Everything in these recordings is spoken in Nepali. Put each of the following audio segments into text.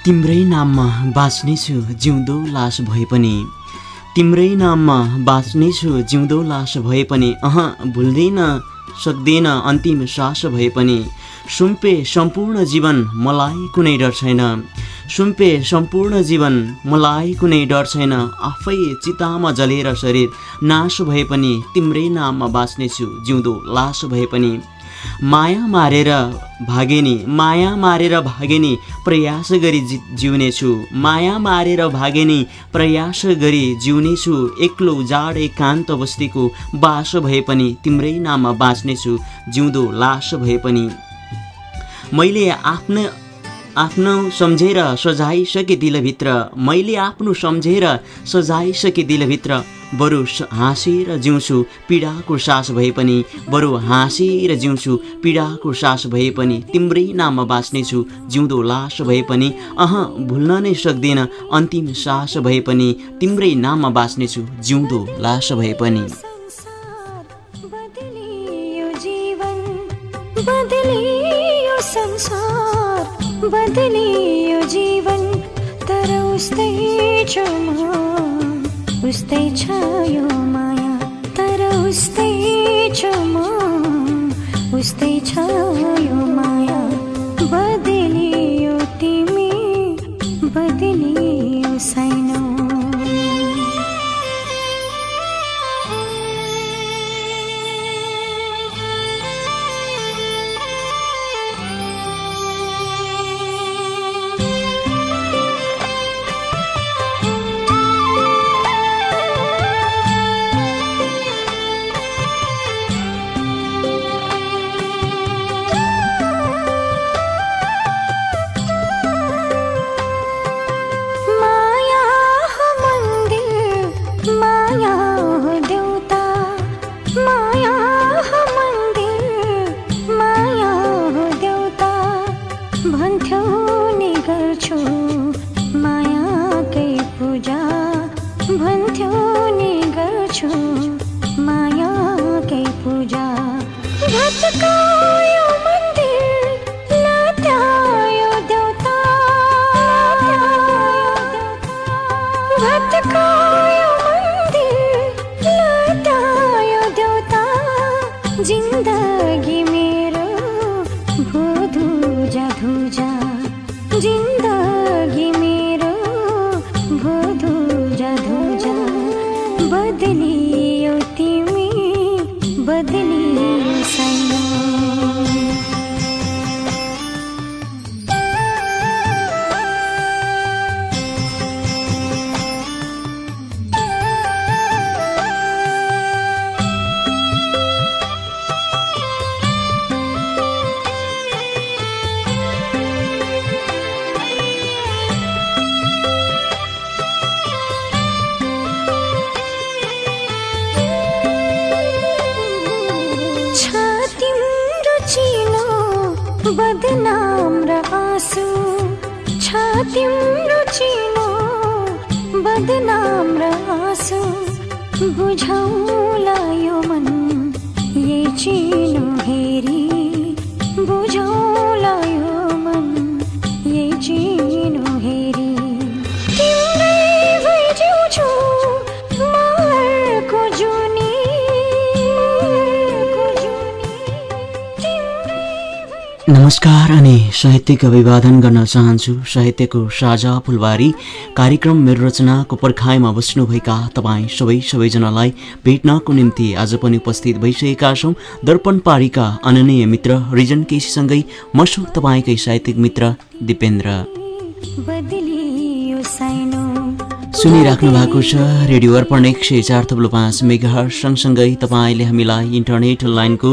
तिम्रै नाममा बाँच्नेछु जिउँदो लास भए पनि, तिम्रै नाममा बाँच्नेछु जिउँदो लास भए पनि, भुल्दिन सक्दिन अन्तिम सास भए पनि। सुम्पे सम्पूर्ण जीवन मलाई कुनै डर छैन, सुम्पे सम्पूर्ण जीवन मलाई कुनै डर छैन। आफै चितामा जलेर शरीर नाश भए पनि, तिम्रै नाममा बाँच्नेछु जिउँदो लास भए पनि। माया मारेर भागेनी, माया मारेर भागेनी प्रयास गरी जिउनेछु, माया मारेर भागेनी प्रयास गरी जिउनेछु। एक्लो जाड एकान्त बस्तीको बास भए पनि, तिम्रै नाममा बाँच्नेछु जिउँदो लास भए पनि। मैले आफ्नो सम्झेर सजाइसके दिलभित्र, मैले आफ्नो सम्झेर सजाइसके दिलभित्र। बरु हाँसेर जिउँछु पीडाको सास भए पनि, बरु हाँसेर जिउँछु पीडाको सास भए पनि। तिम्रै नाममा बाँच्नेछु जिउँदो लास भए पनि, भुल्न नै सक्दिन अन्तिम सास भए पनि। तिम्रै नाममा बाँच्नेछु जिउँदो लास भए पनि। संसार बदलियो जीवन, तर उस्तै छ उस्तै छ यो माया, तर उस्तै छ उस्तै छ यो माया। बदलियो तिमी बदलियो साइनो। जिन्दगी मेरो भोधुजा धुजा, जिन्दगी मेरो भोधुजा धुजा। बदलियो तिमी बदलियो साइनो। बदनाम र आँसु छ तिम्रो चिनो, बदनाम र आँसु बुझाउला यो मन यही चिनो हेरी, बुझाउला यो मन यही चिनो हेरी। तिम्रै भइजिउँछु म अर्को जुनी, नमस्कार अनि साहित्यिक अभिवादन गर्न चाहन्छु। साहित्यको साझा फुलबारी कार्यक्रम मेरो रचनाको पर्खाइमा बस्नुभएका तपाईँ सबैजनालाई भेट्नको निम्ति आज पनि उपस्थित भइसकेका छौँ। दर्पण पारीका अनन्य मित्र रिजन केसीसँगै म छु तपाईँकै साहित्यिक मित्र दिपेन्द्र। सुनिराख्नु भएको छ रेडियो अर्पण 104.5 मेगाहर्ज। सँगसँगै तपाईँले हामीलाई इन्टरनेट लाइनको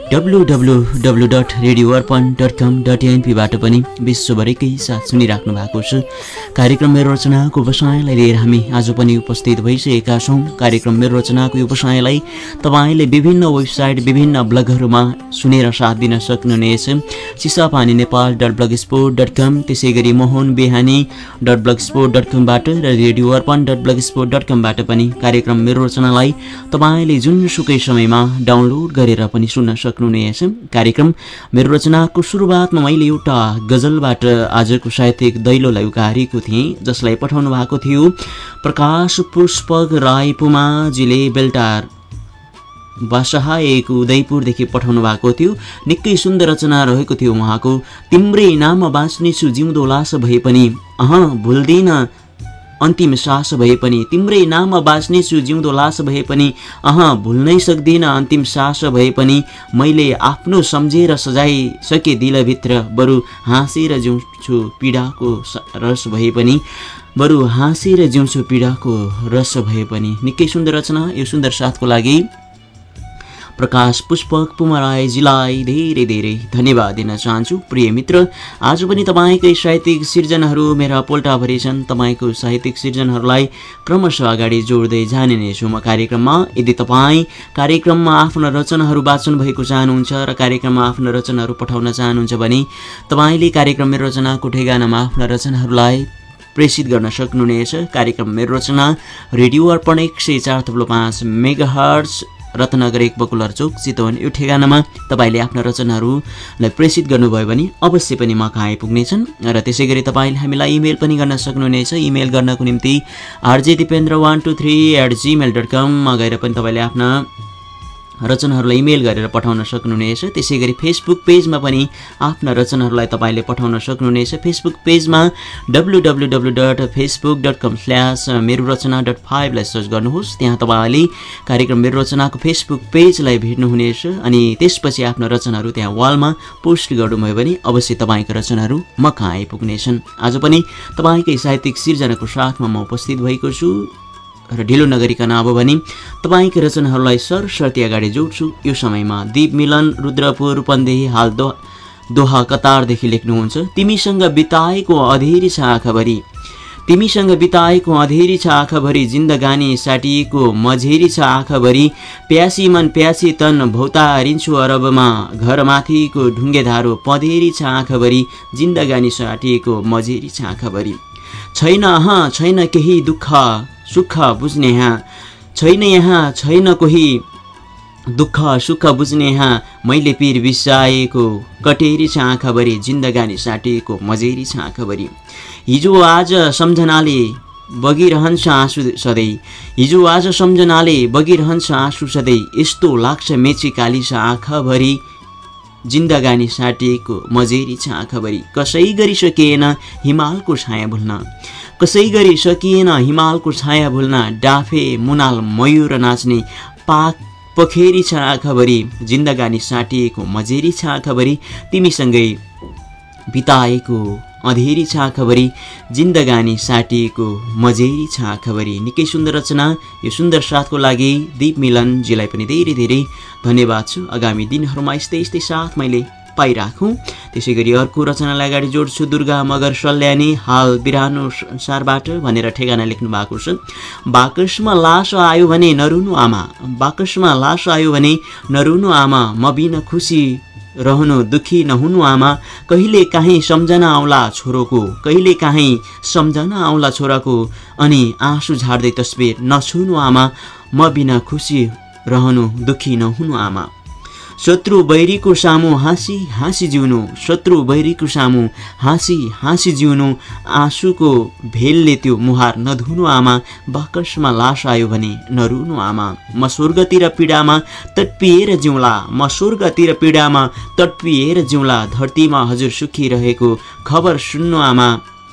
www.radioarpan.com.np बाट पनि विश्वभरिकै साथ सुनिराख्नु भएको छ। कार्यक्रम मेरो रचनाको व्यवसायलाई लिएर हामी आज पनि उपस्थित भइसकेका छौँ। कार्यक्रम मेरो रचनाको व्यवसायलाई तपाईँले विभिन्न वेबसाइट विभिन्न ब्लगहरूमा सुनेर साथ दिन सक्नुहुनेछ। चिसापानीनेपाल.blogspot.com, त्यसै गरी mohonbehani.blogspot.com बाट र radioarpan.blogspot.com बाट पनि कार्यक्रम मेरो रचनालाई तपाईँले जुनसुकै समयमा डाउनलोड गरेर पनि सुन्न सक्नुहुन्छ। सक्नुहुनेछ। कार्यक्रम मेरो रचनाको सुरुवातमा मैले एउटा गजलबाट आजको साहित्यिक दैलोलाई उकारेको थिएँ, जसलाई पठाउनु भएको थियो प्रकाश पुष्पक राई पुमाजीले बेल्टार बासाहा एक उदयपुरदेखि पठाउनु भएको थियो। निकै सुन्दर रचना रहेको थियो उहाँको। तिम्रै नाममा बाँच्नेछु जिउँदो लास भए पनि भुल्दिन अन्तिम सास भए पनि, तिम्रै नाममा बाँच्नेछु जिउँदो लास भए पनि भुल्नै सक्दिन अन्तिम सास भए पनि, मैले आफ्नो सम्झेर सजाइसके दिलभित्र बरु हाँसेर जिउँछु पीडाको रस भए पनि, बरु हाँसेर जिउँछु पीडाको रस भए पनि। निकै सुन्दर रचना। यो सुन्दर साथको लागि प्रकाश पुष्पक पुमराईजीलाई धेरै धेरै धन्यवाद दिन चाहन्छु। प्रिय मित्र, आज पनि तपाईँकै साहित्यिक सिर्जनाहरू मेरा पोल्टाभरि छन्। तपाईँको साहित्यिक सिर्जनाहरूलाई क्रमशः अगाडि जोड्दै जाने नै छु म कार्यक्रममा। यदि तपाईँ कार्यक्रममा आफ्ना रचनाहरू वाचन भएको चाहनुहुन्छ र कार्यक्रममा आफ्ना रचनाहरू पठाउन चाहनुहुन्छ भने तपाईँले कार्यक्रम मेरो रचनाको ठेगानामा आफ्ना रचनाहरूलाई प्रेषित गर्न सक्नुहुनेछ। कार्यक्रम मेरो रचना रेडियो अर्पण 104.5 मेगाहर्ट्ज रत्नगर 1 बकुलर चोक चितवन, यो ठेगानामा तपाईँले आफ्ना रचनाहरूलाई प्रेषित गर्नुभयो भने अवश्य पनि म कहाँ आइपुग्नेछन्। र त्यसै गरी तपाईँले हामीलाई इमेल पनि गर्न सक्नुहुनेछ। इमेल गर्नको निम्ति rjdipendra123@gmail.com मा गएर पनि तपाईँले आफ्ना रचनाहरूलाई इमेल गरेर पठाउन सक्नुहुनेछ। त्यसै गरी फेसबुक पेजमा पनि आफ्ना रचनाहरूलाई तपाईँले पठाउन सक्नुहुनेछ। फेसबुक पेजमा www.facebook.com/merorachana.5 लाई सर्च गर्नुहोस्। त्यहाँ तपाईँले कार्यक्रम मेरो रचनाको फेसबुक पेजलाई भेट्नुहुनेछ अनि त्यसपछि आफ्ना रचनाहरू त्यहाँ वालमा पोस्ट गर्नुभयो भने अवश्य तपाईँका रचनाहरू म कहाँ आइपुग्नेछन्। आज पनि तपाईँकै साहित्यिक सिर्जनाको साथमा म उपस्थित भएको छु र ढिलो नगरिकन अब भने तपाईँकै रचनाहरूलाई सरसर्ती अगाडि जोड्छु। यो समयमा दीप मिलन रुद्रपुर रूपन्देही हाल दोहा कतारदेखि लेख्नुहुन्छ, तिमीसँग बिताएको अधेरी छ आँखाभरि, तिमीसँग बिताएको अधेरी छ आँखाभरि, जिन्दगानी साटिएको मझेरी छ आँखाभरि, प्यासी मन प्यासी तन भौतारिन्छु अरबमा, घरमाथिको ढुङ्गे धारो पँधेरी छ आँखाभरि, जिन्दगानी साटिएको मझेरी छ आँखाभरि। छैन केही दुःख सुख बुझ्ने यहाँ, छैन यहाँ छैन कोही दुःख सुख बुझ्ने यहाँ, मैले पिर बिसाएको कटेरी छ आँखाभरि, जिन्दगानी साटिएको मझेरी छ आँखाभरि। हिजो आज सम्झनाले बगिरहन्छ आँसु सधैँ, हिजो आज सम्झनाले बगिरहन्छ आँसु सधैँ, यस्तो लाग्छ मेची काली छ आँखाभरि, जिन्दगानी साटिएको मझेरी छ आँखाभरि। कसै गरी सकिएन हिमालको छाया भुल्न, कसै गरी सकिएन हिमालको छाया भुल्न, डाफे मुनाल मयूर नाच्ने पाक पोखरी छ आँखाभरि, जिन्दगानी साटिएको मझेरी छ आँखाभरि, तिमीसँगै बिताएको अधेरी छ आँखाभरि, जिन्दगानी साटिएको मझेरी छ आँखाभरि। निकै सुन्दर रचना। यो सुन्दर साथको लागि दीप मिलनजीलाई पनि धेरै धेरै धन्यवाद छु। आगामी दिनहरूमा यस्तै यस्तै साथ मैले पाइराखौँ। त्यसै गरी अर्को रचनालाई अगाडि जोड्छु। दुर्गा मगर सल्यानी हाल बिरानो संसारबाट भनेर ठेगाना लेख्नु भएको छ। बाकसमा लास आयो भने नरुनु आमा, बाकसमा लास आयो भने नरुनु आमा, म बिना खुसी रहनु दुखी नहुनु आमा, कहिले काहीँ सम्झना आउला छोरोको, कहिले काहीँ सम्झना आउला छोराको, अनि आँसु झार्दै तस्बिर नछुनु आमा, म बिना खुसी रहनु दुखी नहुनु आमा। शत्रु बैरीको सामु हाँसी हाँसी जिउनु, शत्रु बैरीको सामु हाँसी हाँसी जिउनु, आँसुको भेलले त्यो मुहार नधुनु आमा, बाकसमा लास आयो भने नरुनु आमा, म स्वर्गतिर पीडामा तडपिएर जिउँला, म स्वर्गतिर पीडामा तडपिएर जिउँला, धरतीमा हजुर सुखी रहेको खबर सुन्नु आमा,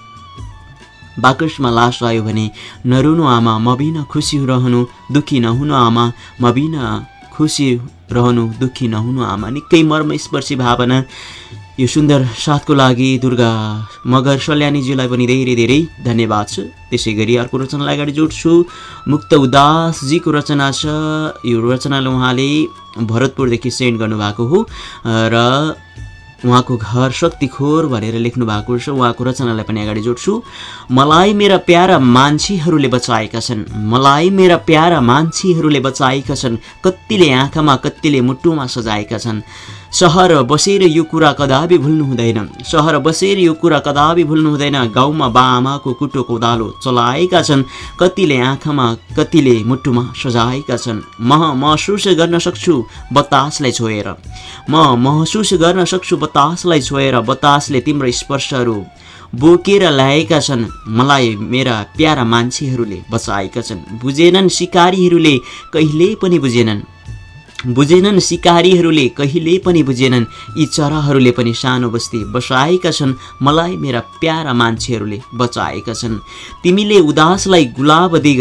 बाकसमा लास आयो भने नरुनु आमा, म बिना खुसी रहनु दुखी नहुनु आमा, म बिना खुसी रहनु दुखी नहुनु आमा। निकै मर्मस्पर्शी भावना। यो सुन्दर साथको लागि दुर्गा मगर सल्यानीजीलाई पनि धेरै धेरै धन्यवाद छ। त्यसै गरी अर्को रचनालाई अगाडि जोड्छु। मुक्त उदासजीको रचना छ। यो रचनालाई उहाँले भरतपुरदेखि सेन्ड गर्नुभएको हो र उहाँको घर शक्तिखोर भनेर लेख्नु भएको छ। उहाँको रचनालाई पनि अगाडि जोड्छु। मलाई मेरा प्यारा मान्छेहरूले बचाएका छन्, मलाई मेरा प्यारा मान्छेहरूले बचाएका छन्, कतिले आँखामा कतिले मुटुमा सजाएका छन्, सहर बसेर यो कुरा कदापि भुल्नु हुँदैन, सहर बसेर यो कुरा कदापि भुल्नु हुँदैन। गाउँमा बाआमाको कुटो कोदालो चलाएका छन्, कतिले आँखामा कतिले मुटुमा सजाएका छन्। महसुस गर्न सक्छु बतासलाई छोएर, म महसुस गर्न सक्छु बतासलाई छोएर। बतासले तिम्रो स्पर्शहरू बोकेर ल्याएका छन्, मलाई मेरा प्यारा मान्छेहरूले बचाएका छन्। बुझेनन् सिकारीहरूले कहिले पनि बुझेनन् सिकारीहरूले कहिले पनि बुझेनन्। यी चराहरूले पनि सानो बस्ती बसाएका छन्, मलाई मेरा प्यारा मान्छेहरूले बचाएका छन्। तिमीले उदासलाई गुलाब दिइ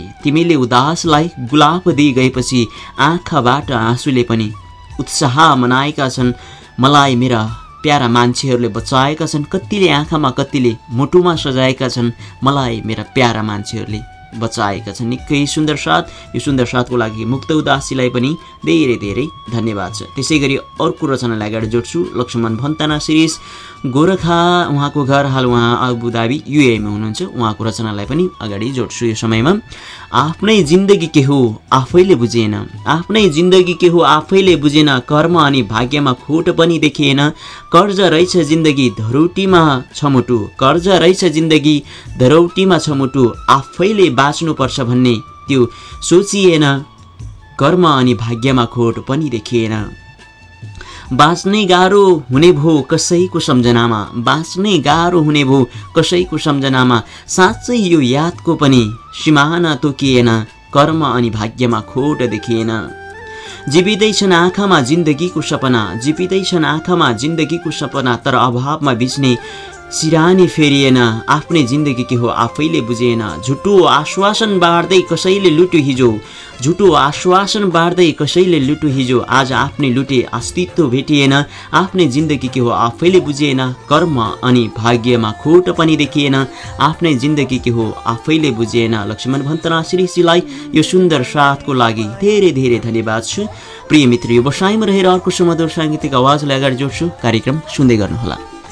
गएपछि आँखाबाट आँसुले पनि उत्साह मनाएका छन्, मलाई मेरा प्यारा मान्छेहरूले बचाएका छन्। कतिले आँखामा कतिले मुटुमा सजाएका छन्, मलाई मेरा प्यारा मान्छेहरूले बचाएका छन्। निकै सुन्दर साथ, यो सुन्दर साथको लागि मुक्त उदासीलाई पनि धेरै धेरै धन्यवाद छ। त्यसै गरी अर्को रचनालाई अगाडि जोड्छु। लक्ष्मण भन्ताना शिरीष गोरखा, उहाँको घर हाल उहाँ अबुधाबी युएमा हुनुहुन्छ। उहाँको रचनालाई पनि अगाडि जोड्छु यो समयमा। आफ्नै जिन्दगी के हो आफैले बुझेन, आफ्नै जिन्दगी के हो आफैले बुझेन। कर्म अनि भाग्यमा खोट पनि देखिएन। कर्ज रहेछ जिन्दगी धरौटीमा छमुटु, कर्ज रहेछ जिन्दगी धरौटीमा छमुटु। आफैले बाँच्नुपर्छ भन्ने त्यो सोचिएन, कर्म अनि भाग्यमा खोट पनि देखिएन। बाँच्नै गाह्रो हुने भो कसैको सम्झनामा, बाँच्नै गाह्रो हुने भो कसैको सम्झनामा। साँच्चै यो यादको पनि सिमाना तोकिएन, कर्म अनि भाग्यमा खोट देखिएन। जीवितै छन् आँखामा जिन्दगीको सपना, जीवितै छन् आँखामा जिन्दगीको सपना। तर अभावमा बिच्ने सिरानी फेरिएन, आफ्नै जिन्दगी के हो आफैले बुझेन। झुटो आश्वासन बाँड्दै कसैले लुट्यो हिजो, झुटो आश्वासन बाँड्दै कसैले लुट्यो हिजो। आज आफ्नै लुटे अस्तित्व भेटिएन, आफ्नै जिन्दगी के हो आफैले बुझेन। कर्म अनि भाग्यमा खोट पनि देखिएन, आफ्नै जिन्दगी के हो आफैले बुझेन। लक्ष्मण भन्तना शिरीषजीलाई यो सुन्दर साथको लागि धेरै धेरै धन्यवाद छ। प्रिय मित्र, यो बसाइमा रहेर अर्को सुमधुर साङ्गीतिक आवाजलाई अगाडि जोड्छु। कार्यक्रम सुन्दै गर्नुहोला।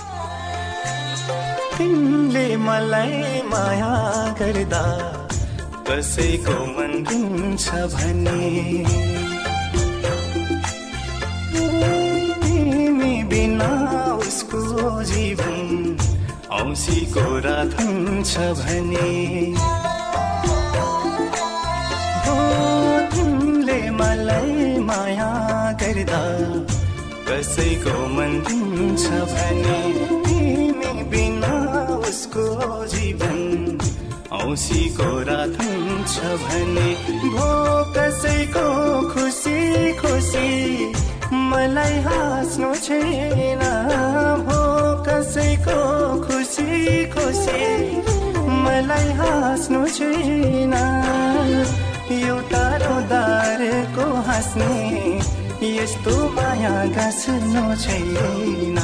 मलाई माया गर्दा कसैको मन रुन्छ भने, तिमी बिना उसको जीवन औँसीको रात हुन्छ भने। हो तिमीले मलाई माया गर्दा कसैको मन रुन्छ भने, तिमी बिना उसको जीवन औँसीको रात हुन्छ भने। भो कसैको खुसी खुसी मलाई हाँस्नु छैन, भो कसैको खुसी खुसी मलाई हाँस्नु छैन। एउटा रोदारको हाँस्ने यस्तो माया गाँस्नु छैन,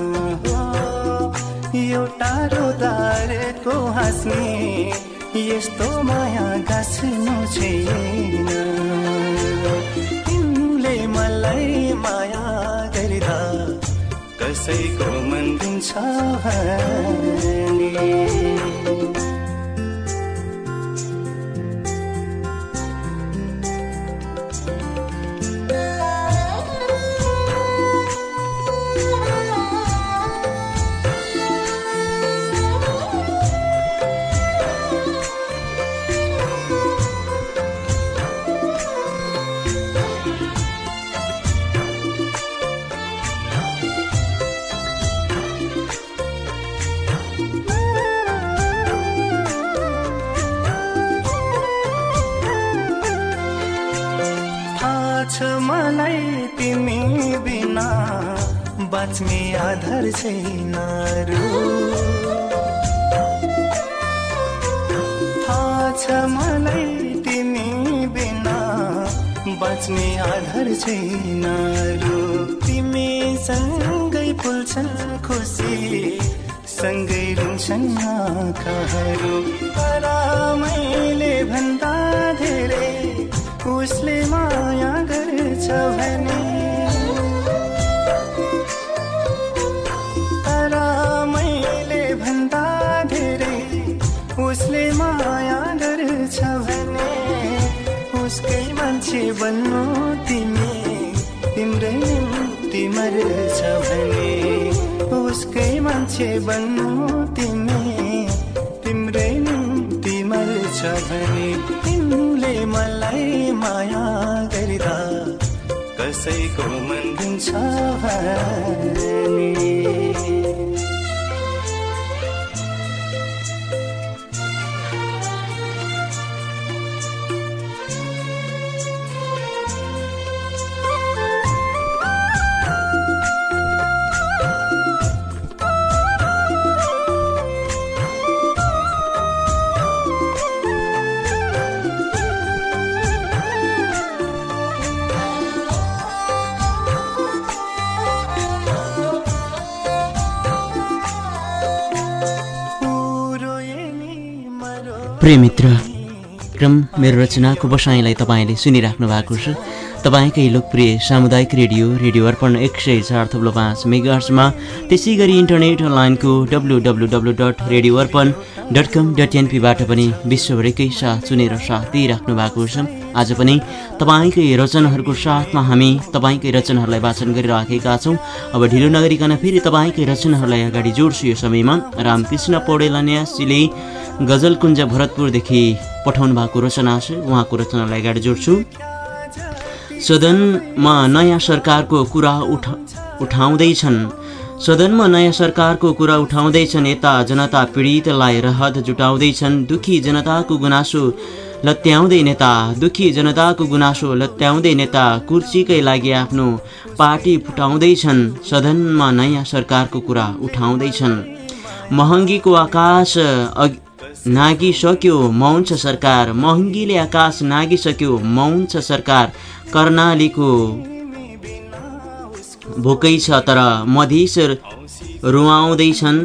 एउटा रोदारको हाँस्ने यस्तो माया गाँस्नु छैन। तिमीले मलाई माया गर्दा कसैको मन रुन्छ भने। मलाई तिमी बिना बाँच्ने आधार छैन रो। थाहा छ मलाई तिमी बिना बाँच्ने आधार छैन रो। तिमी सँगै फुल्छन् खुसी, सँगै रुन्छन् आँखाहरू। तर मैले भन्दा धेरै उसले माया गर्छ भने, तर मैले भन्दा धेरै उसले माया गर्छ भने। उसकै मान्छे बन्नु तिमी, तिम्रै निम्ति मर्छ भने उसकै मान्छे बन्नु तिमी तिम्रै निम्ति मर्छ भने तिमीले मलाई माया गर्दा कसैको मन दिन्छ भने प्रिय मित्र, क्रम मेरो रचनाको बसाइँलाई तपाईँले सुनिराख्नु भएको छ। तपाईँकै लोकप्रिय सामुदायिक रेडियो अर्पण 104.5 मेगाहर्जमा, त्यसै गरी इन्टरनेट अनलाइनको www.radioarpan.com.np बाट पनि विश्वभरिकै साथ सुनेर साथ दिइराख्नु भएको छ। आज पनि तपाईँकै रचनाहरूको साथमा हामी तपाईँकै रचनाहरूलाई वाचन गरिराखेका छौँ। अब ढिलो नगरिकन फेरि तपाईँकै रचनाहरूलाई अगाडि जोड्छु। यो समयमा रामकृष्ण पौडेल न्यासीले गजलकुञ्ज भरतपुरदेखि पठाउनु भएको रचना छ। उहाँको रचनालाई अगाडि जोड्छु। सदनमा नयाँ सरकारको कुरा उठाउँदैछन् यता जनता पीडितलाई राहत जुटाउँदैछन्। दुखी जनताको गुनासो लत्याउँदै नेता कुर्सीकै लागि आफ्नो पार्टी फुटाउँदैछन्। सदनमा नयाँ सरकारको कुरा उठाउँदैछन्। महँगीको आकाश नागिसक्यो मौन छ सरकार, महँगीले आकाश नागिसक्यो मौन छ सरकार। कर्णालीको भोकै छ तर मधेस रुवाउँदैछन्।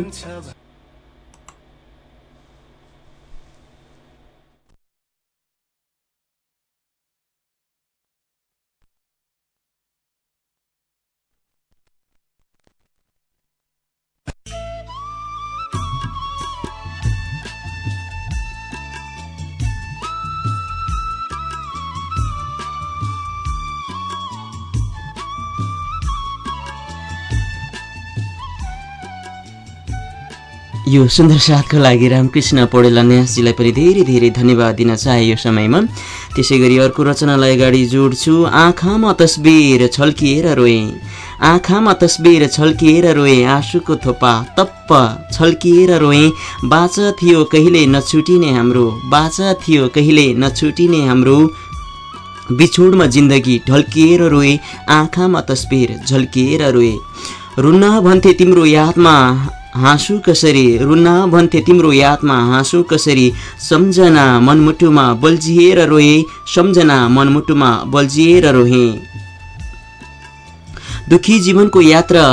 यो सुन्दर साथको लागि रामकृष्ण पौडेल न्यासजीलाई पनि धेरै धेरै धन्यवाद दिन चाहे यो समयमा। त्यसै गरी अर्को रचनालाई अगाडि जोड्छु। आँखामा तस्बिर छल्किएर रोए आँसुको थोपा तप्प छल्किएर रोए। बाचा थियो कहिले नछुटिने हाम्रो बिछोडमा जिन्दगी ढल्किएर रोए। आँखामा तस्बिर झल्किएर रोए। रुन्न भन्थे तिम्रो यादमा हाँसु कसरी सम्झना मनमुटुमा बल्झिएर रोए। दुखी जीवनको यात्रा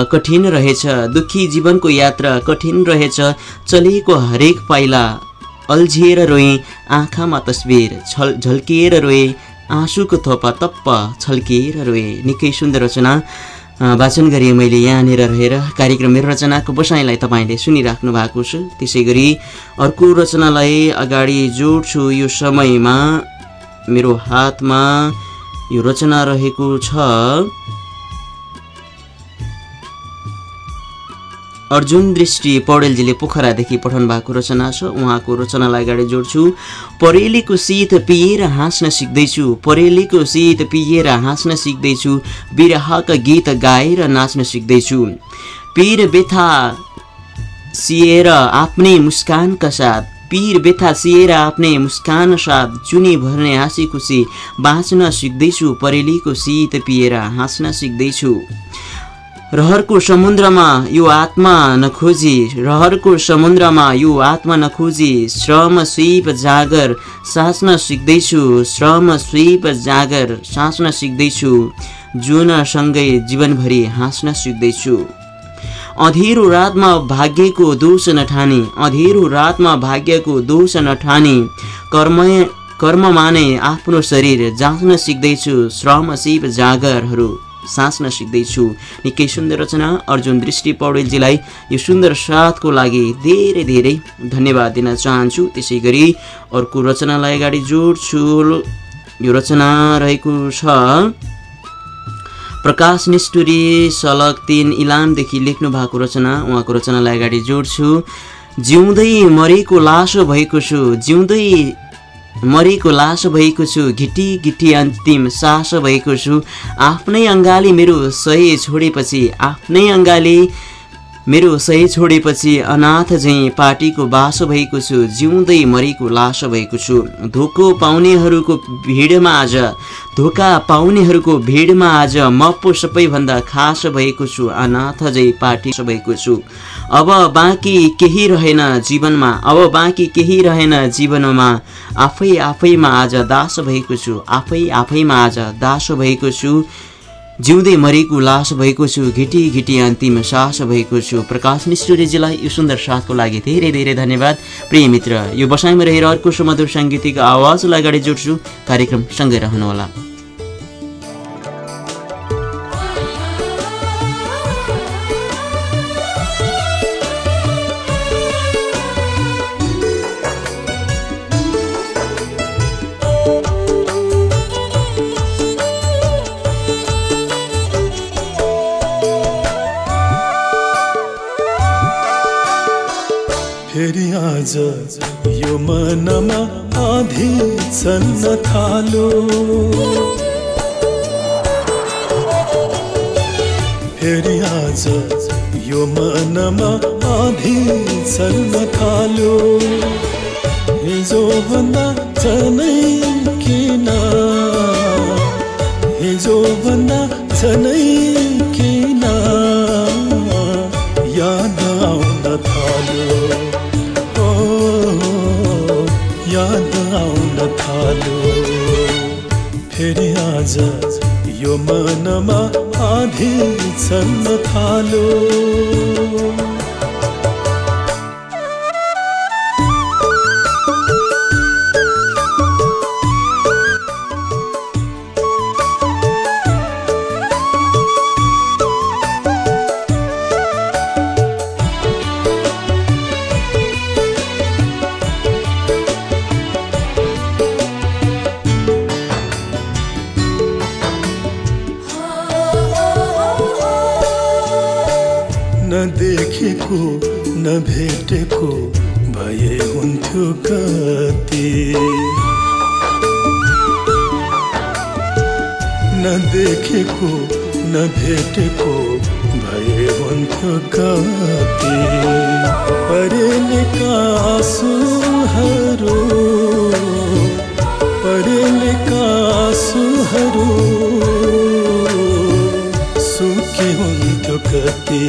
कठिन रहेछ चलेको हरेक पाइला अल्झिएर रोए। आँखामा तस्बिर झल्किएर रोए आँसुको थोपा तप्प छल्किएर रोए। निकै सुन्दर रचना वाचन गरेँ मैले यहाँनिर रहेर। कार्यक्रम मेरो रचनाको बसाइँलाई तपाईँले सुनिराख्नु भएको छ। त्यसै गरी अर्को रचनालाई अगाडि जोड्छु। यो समयमा मेरो हातमा यो रचना रहेको छ। अर्जुन दृष्टि पौडेलजीले पोखरादेखि पठाउनु भएको रचना छ। उहाँको रचनालाई अगाडि जोड्छु। परेलीको शीत पिएर हाँस्न सिक्दैछु बिरहका गीत गाएर नाच्न सिक्दैछु। पीर व्यथा सिएर आफ्नै मुस्कान साथ जुनी भर्ने हाँसी खुसी बाँच्न सिक्दैछु। परेलीको शीत पिएर हाँस्न सिक्दैछु। रहरको समुद्रमा यो आत्मा नखोजी श्रम स्वीप जागर साँच्न सिक्दैछु। जुनसँगै जीवनभरि हाँस्न सिक्दैछु। अँधेरो रातमा भाग्यको दोष नठानी कर्ममा नै आफ्नो शरीर जाँच्न सिक्दैछु। श्रम स्वीप जागरहरू साँच्न सिक्दैछु। निकै सुन्दर रचना। अर्जुन दृष्टि पौडेलजीलाई यो सुन्दर साथको लागि धेरै धेरै धन्यवाद दिन चाहन्छु। त्यसै गरी अर्को रचनालाई अगाडि जोड्छु। यो रचना रहेको छ। प्रकाश निष्ठुरी सलग 3 इलामदेखि लेख्नु भएको रचना, उहाँको रचनालाई अगाडि जोड्छु। जिउँदै मरेको लास भएको छु, जिउँदै मरेको लास भएको छु, घिटी घिटी अन्तिम सास भएको छु। आफ्नै अङ्गाले मेरो सही छोडेपछि, आफ्नै अङ्गाले मेरो सही छोडेपछि अनाथ झैँ पार्टीको बास भएको छु, जिउँदै मरेको लास भएको छु। धोका पाउनेहरूको भिडमा आज म पो सबैभन्दा खास भएको छु, अनाथ झैँ पार्टी भएको छु। अब बाँकी केही रहेन जीवनमा, आफैमा आज दास भएको छु, आफैमा आज दास भएको छु। जिउँदै मरेको लास भएको छु, घिटी घिटी अन्तिम सास भएको छु। प्रकाश निष्ठुरीजीलाई यो सुन्दर साथको लागि धेरै धेरै धन्यवाद। प्रिय मित्र, यो बसाइमा रहेर अर्को सुमधुर साङ्गीतिक आवाजलाई अगाडि जोड्छु। कार्यक्रम सँगै रहनुहोला। फेरि आज यो मनमा आधी चल्न थालो, फेरि आज यो मनमा आधी चल्न थालो। हिजो भन्दा झनै किन, हिजो भन्दा झनै किन याद आउन थाल्यो, याद आउन थाल्यो। फेरि आज यो मनमा आधी चल्न थाल्यो। नदेखेको नभेटेको भए हुन्थ्यो कति, नदेखेको नभेटेको भए हुन्थ्यो कति। परेलेका आँसुहरू, परेलेका आँसुहरू सुके हुन्थ्यो कति,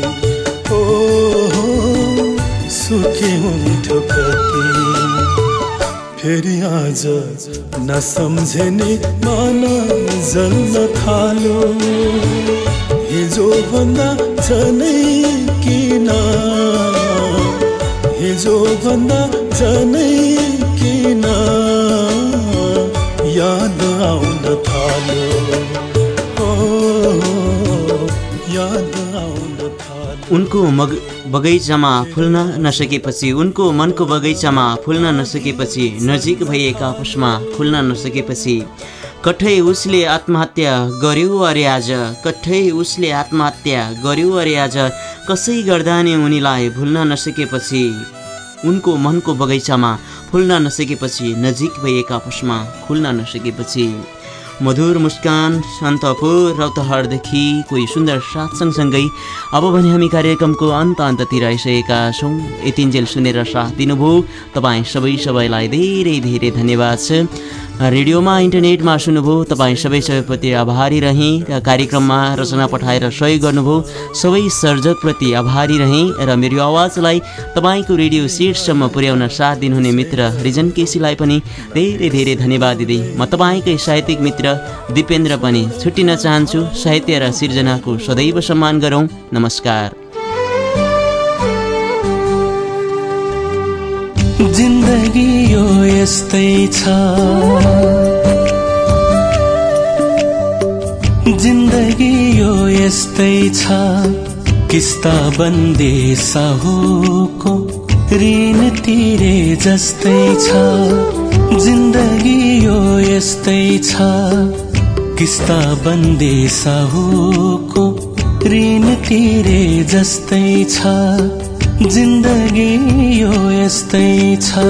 सुके हुन्थ्यो कति। फेरि आज नसम्झने मन जल्न थाल्यो, हिजो भन्दा झनै किन, हिजो भन्दा झनै किन याद आउन थाल्यो, याद आउन थाल्यो। उनको बगैँचामा फुल्न नसकेपछि, उनको मनको बगैँचामा फुल्न नसकेपछि, नजिक भएका आपसमा खुल्न नसकेपछि, कठै उसले आत्महत्या गर्यो अरे आज, कठै उसले आत्महत्या गर्यो अरे आज। कसै गर्दा नि उनीलाई भुल्न नसकेपछि, उनको मनको बगैँचामा फुल्न नसकेपछि, नजिक भएका आपसमा खुल्न नसकेपछि। मधुर मुस्कान सन्तपुर रौतहटदेखि कोही सुन्दर साथ सँगसँगै अब भने हामी कार्यक्रमको अन्ततिर आइसकेका छौँ। यतिन्जेल सुनेर साथ दिनुभयो तपाईँ सबैलाई धेरै धेरै धन्यवाद छ। रेडियोमा इन्टरनेटमा सुन्नुभयो तपाईँ सबैप्रति आभारी रहेँ। र कार्यक्रममा रचना पठाएर सहयोग गर्नुभयो सबै सर्जकप्रति आभारी रहेँ। र मेरो आवाजलाई तपाईँको रेडियो सिटसम्म पुर्याउन साथ दिनुहुने मित्र रिजन केसीलाई पनि धेरै धेरै धन्यवाद दिँदै म तपाईँकै साहित्यिक मित्र दिपेन्द्र पनि छुट्टिन चाहन्छु। साहित्य र सिर्जनाको सदैव सम्मान गरौँ। नमस्कार। जिन्दगी यो यस्तै छ, जिन्दगी यो यस्तै छ, किस्ता बन्दी साहुको ऋण तिरे जस्तै छ। जिन्दगी यो यस्तै छ, किस्ता बन्दे साहुको ऋण तिरे जस्तै छ जिन्दगी यो यस्तै छ।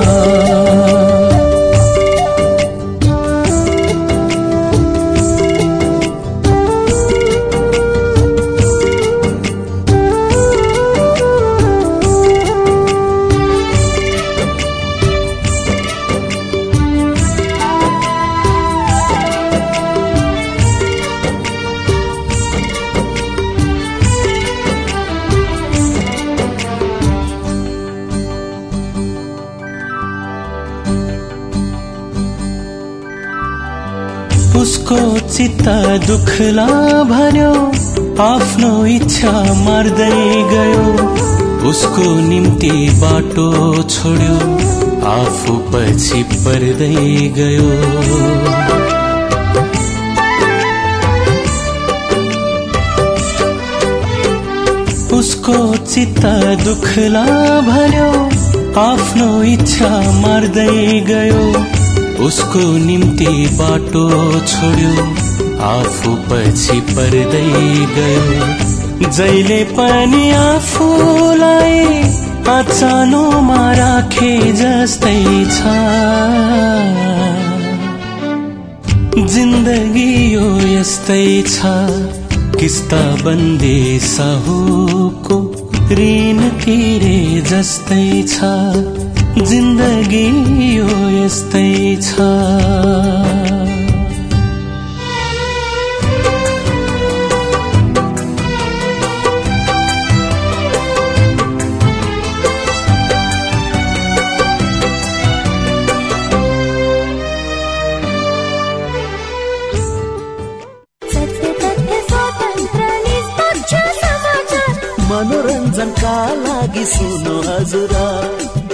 उसको चित्त दुखला भन्यो आफ्नो इच्छा मार्दै गयो उसको निम्ति बाटो छोड्यो आफू पछि पर्दै गयो। उसको चित्त दुखला भन्यो आफ्नो इच्छा मार्दै गयो उसको निम्ति बाटो छोड्यो आफू पछि पर्दै गयो। जहिले पनि आफूलाई अचानोमा राखे जस्तै छ जिन्दगी यो यस्तै छ। किस्ता बन्दे साहुको ऋण तिरे जस्तै छ जिन्दगी यो यस्तै छ। मनोरञ्जनका लागि सुन्नु हजुर